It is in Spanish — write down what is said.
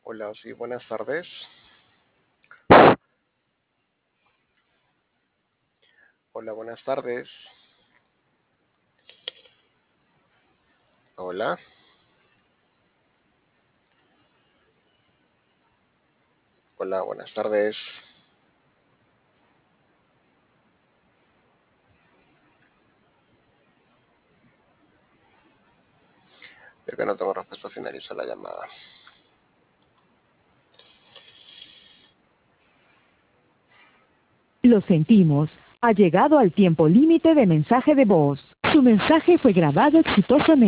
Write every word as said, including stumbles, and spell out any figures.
Hola, sí, buenas tardes. Hola, buenas tardes. Hola. Hola, buenas tardes. Veo que no tengo respuesta, finalizo la llamada. Lo sentimos. Ha llegado al tiempo límite de mensaje de voz. Su mensaje fue grabado exitosamente.